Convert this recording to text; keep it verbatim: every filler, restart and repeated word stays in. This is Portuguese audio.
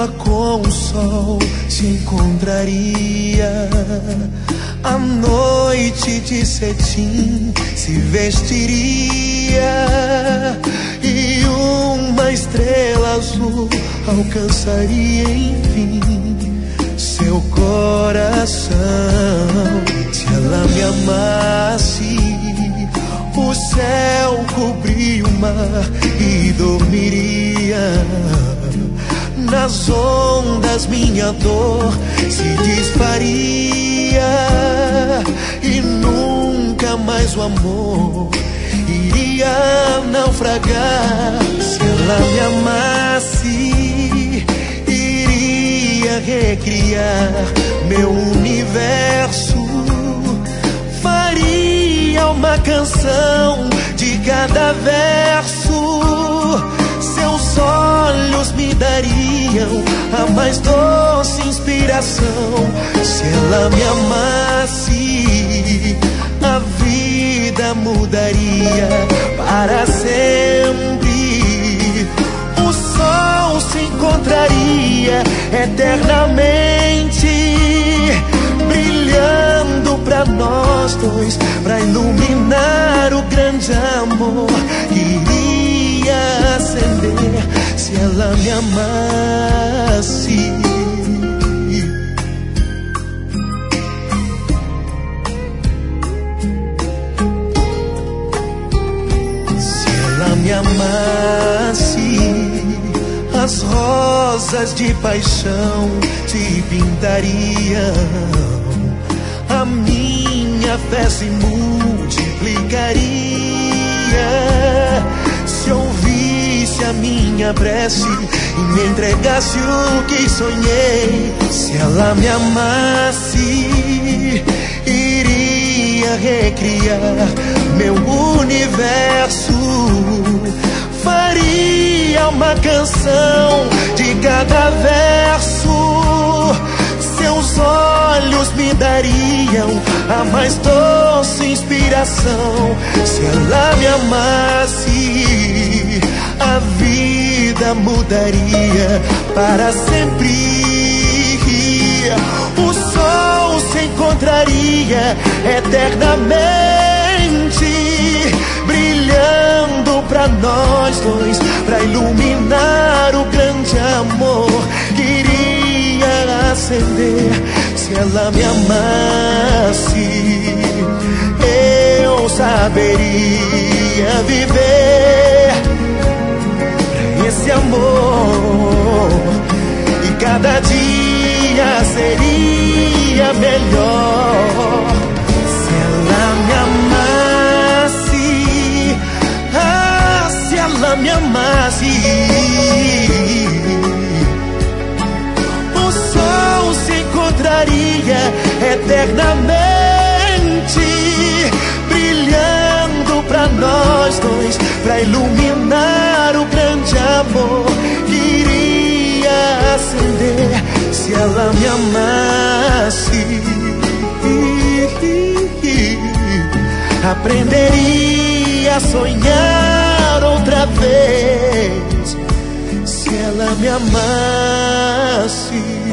lua com o sol se encontraria, a noite de cetim se vestiria, e uma estrela azul alcançaria enfim seu coração. Se ela me amasse, o céu cobria o mar e dormiria. Nas ondas minha dor se desfaria, e nunca mais o amor iria naufragar. Se ela me amasse, iria recriar meu universo, faria uma canção de cada verso. Seus olhos me dariam a mais doce inspiração. Se ela me amasse, a vida mudaria para sempre. O sol se encontraria eternamente, brilhando pra nós dois, pra iluminar o grande amor que iria acender se ela me amasse. Se ela me amasse, as rosas de paixão te pintariam, a minha fé se multiplicaria. Se ouvisse a minha prece e me entregasse o que sonhei. Se ela me amasse, iria recriar meu universo, faria uma canção de cada verso. Seus olhos me dariam a mais doce inspiração. Se ela me amasse, a vida mudaria para sempre. O sol se encontraria eternamente, brilhando pra nós dois, pra iluminar o grande amor que iria acender. Se ela me amasse, eu saberia viver pra esse amor, e cada dia seria melhor. Se ela me amasse, ah, se ela me amasse, o sol se encontraria eternamente, brilhando pra nós dois, pra iluminar o grande amor que iria acender. Se ela me amasse, aprenderia a sonhar outra vez. Se ela me amasse,